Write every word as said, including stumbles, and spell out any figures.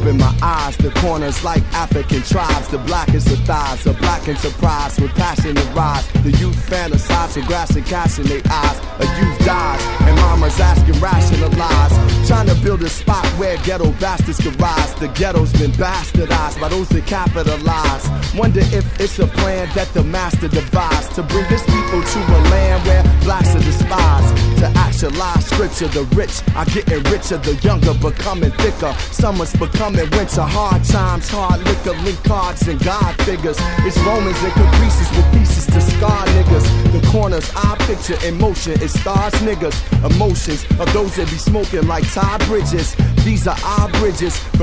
open my eyes. The corners like African tribes. The blackest of thighs, a black enterprise with passion to rise. The youth fantasize for grass and cash in their eyes. A youth dies, and mama's asking rationalize. Trying to build a spot where ghetto bastards can rise. The ghetto's been bastardized by those that capitalize. Wonder if it's a plan that the master devised to bring his people to a land where blacks are despised. To actualize scripture, the rich are getting richer, the younger becoming thicker. Summer's becoming winter, hard times, hard liquor, link cards and God figures. It's Romans and caprices with pieces to scar niggas. The corners I picture in motion, it stars niggas. Emotions of those that be smoking like Todd Bridges. These are our bridges.